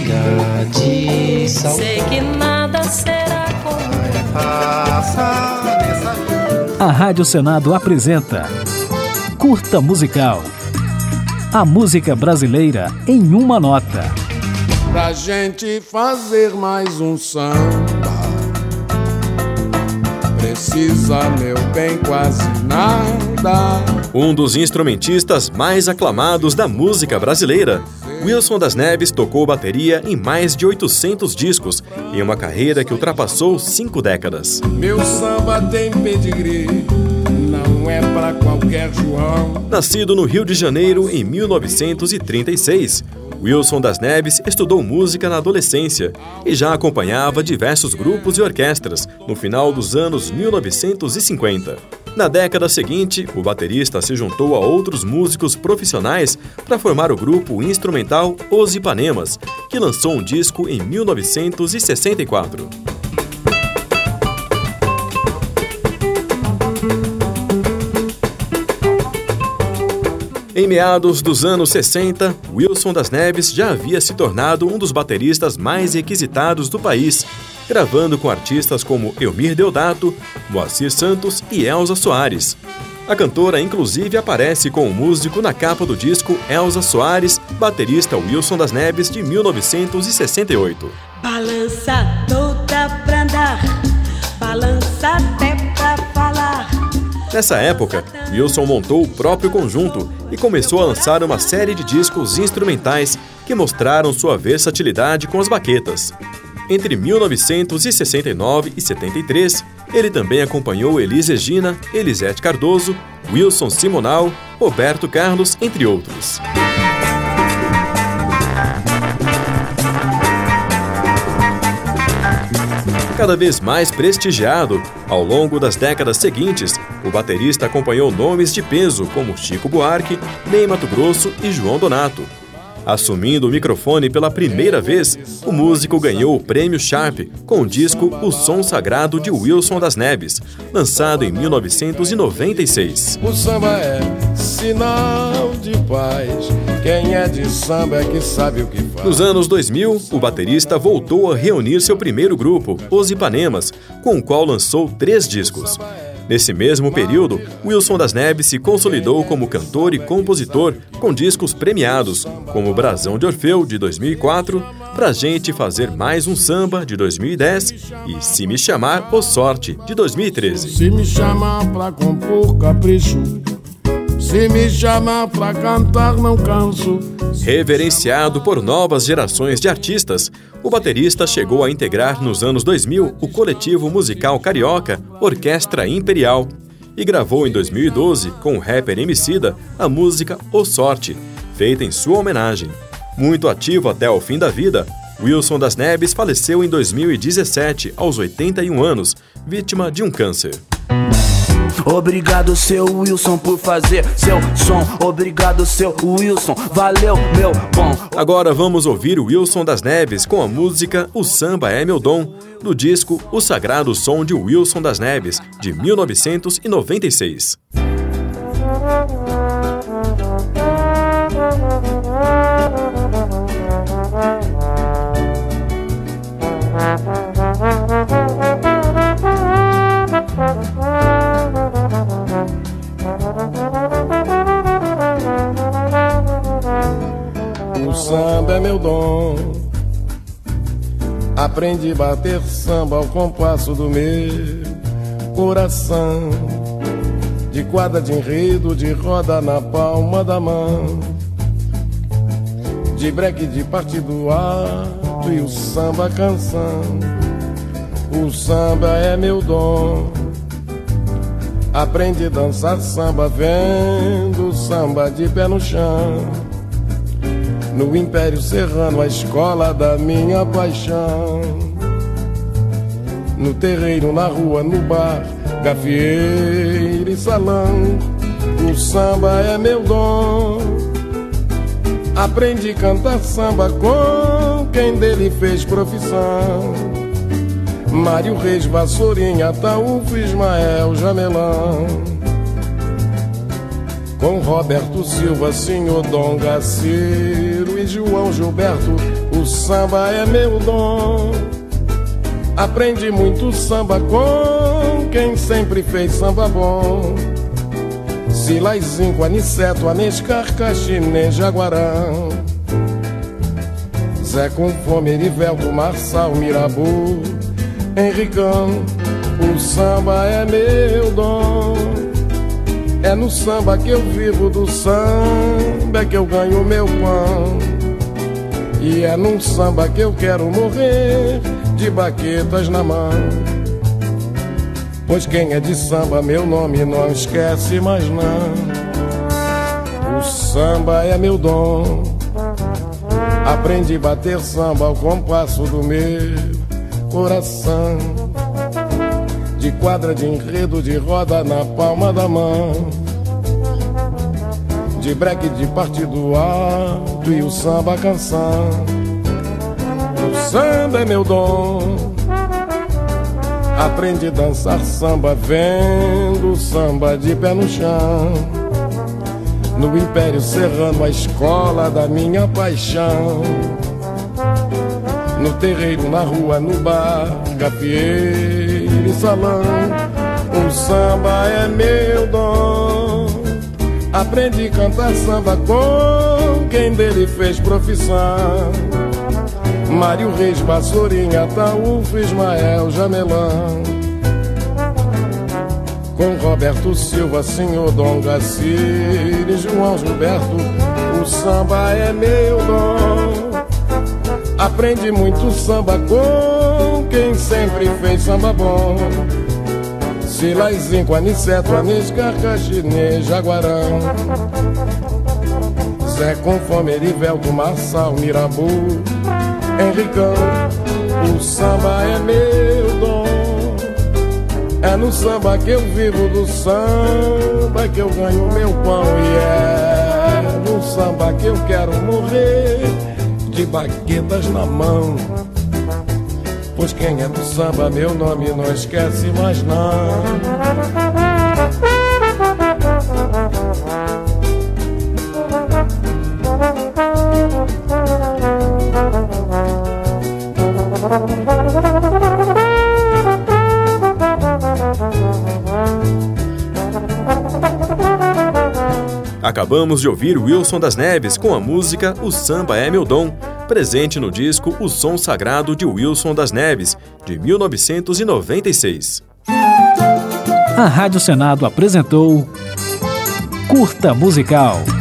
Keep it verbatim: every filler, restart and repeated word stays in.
de saudade. Sei que nada será como a Rádio Senado apresenta Curta Musical. A música brasileira em uma nota. Pra gente fazer mais um samba, precisa, meu bem, quase nada. Um dos instrumentistas mais aclamados da música brasileira, Wilson das Neves tocou bateria em mais de oitocentos discos, em uma carreira que ultrapassou cinco décadas. Meu samba tem pedigree, não é pra qualquer João. Nascido no Rio de Janeiro em mil novecentos e trinta e seis, Wilson das Neves estudou música na adolescência e já acompanhava diversos grupos e orquestras no final dos anos mil novecentos e cinquenta. Na década seguinte, o baterista se juntou a outros músicos profissionais para formar o grupo instrumental Os Ipanemas, que lançou um disco em mil novecentos e sessenta e quatro. Em meados dos anos sessenta, Wilson das Neves já havia se tornado um dos bateristas mais requisitados do país, gravando com artistas como Elmir Deodato, Moacir Santos e Elza Soares. A cantora, inclusive, aparece com o músico na capa do disco Elza Soares, baterista Wilson das Neves, de mil novecentos e sessenta e oito. balança toda pra andar, balança até pra falar. Nessa época, Wilson montou o próprio conjunto e começou a lançar uma série de discos instrumentais que mostraram sua versatilidade com as baquetas. Entre mil novecentos e sessenta e nove e setenta e três, ele também acompanhou Elis Regina, Elisete Cardoso, Wilson Simonal, Roberto Carlos, entre outros. Cada vez mais prestigiado, ao longo das décadas seguintes, o baterista acompanhou nomes de peso como Chico Buarque, Ney Matogrosso e João Donato. Assumindo o microfone pela primeira vez, o músico ganhou o Prêmio Sharp com o disco O Som Sagrado de Wilson das Neves, lançado em mil novecentos e noventa e seis. O samba é sinal de paz, quem é de samba é que sabe o que faz. Nos anos dois mil, o baterista voltou a reunir seu primeiro grupo, Os Ipanemas, com o qual lançou três discos. Nesse mesmo período, Wilson das Neves se consolidou como cantor e compositor com discos premiados, como Brasão de Orfeu, de dois mil e quatro, Pra Gente Fazer Mais um Samba, de dois mil e dez e Se Me Chamar, Ô Sorte, de dois mil e treze. Se me chamar pra compor capricho, se me chamar pra cantar não canso. Reverenciado por novas gerações de artistas, o baterista chegou a integrar nos anos dois mil o coletivo musical carioca Orquestra Imperial e gravou em dois mil e doze com o rapper Emicida a música Ô Sorte, feita em sua homenagem. Muito ativo até o fim da vida, Wilson das Neves faleceu em dois mil e dezessete, aos oitenta e um anos, vítima de um câncer. Obrigado, seu Wilson, por fazer seu som. Obrigado, seu Wilson, valeu, meu bom. Agora vamos ouvir o Wilson das Neves com a música O Samba é Meu Dom, do disco O Sagrado Som de Wilson das Neves, de mil novecentos e noventa e seis. O samba é meu dom, aprendi a bater samba ao compasso do meu coração, de quadra de enredo, de roda na palma da mão, de breque de partido alto e o samba canção. O samba é meu dom, aprendi a dançar samba vendo samba de pé no chão. No Império Serrano, a escola da minha paixão. No terreiro, na rua, no bar, gafieira e salão. O samba é meu dom, aprendi a cantar samba com quem dele fez profissão. Mário Reis, Vassourinha, Ataúfo, Ismael, Jamelão. Com Roberto Silva, Senhor Dom Gaciro e João Gilberto, O samba é meu dom. Aprendi muito samba com quem sempre fez samba bom. Silaizinho, Aniceto, Anescar, Caxinê, Jaguarão, Zé com Fome, Erivelto, Marçal, Mirabu, Henricão. O samba é meu dom. É no samba que eu vivo, do samba é que eu ganho meu pão. E é num samba que eu quero morrer, de baquetas na mão. Pois quem é de samba, meu nome não esquece mais não. O samba é meu dom. Aprendi a bater samba ao compasso do meu coração. De quadra, de enredo, de roda na palma da mão. De break, de partido alto e o samba canção. O samba é meu dom. Aprendi a dançar samba vendo samba de pé no chão. No Império Serrano, a escola da minha paixão. No terreiro, na rua, no bar, gafieira e salão. O samba é meu dom. Aprendi a cantar samba com quem dele fez profissão. Mário Reis, Vassourinha, Ataúfo, Ismael, Jamelão. Com Roberto Silva, Senhor Dom Gacir e João Gilberto. O samba é meu dom. Aprendi muito samba com quem sempre fez samba bom. Silaizinho, Aniceto, Anescar, Caxinê, Jaguarão, Zé com Fome, Erivelto, Marçal, Mirabu, Henricão. O samba é meu dom. É no samba que eu vivo, do samba que eu ganho meu pão. E é no samba que eu quero morrer, de baquetas na mão. Pois quem é do samba, meu nome não esquece mais não. Acabamos de ouvir Wilson das Neves com a música O Samba é Meu Dom, presente no disco O Som Sagrado de Wilson das Neves, de mil novecentos e noventa e seis. A Rádio Senado apresentou Curta Musical.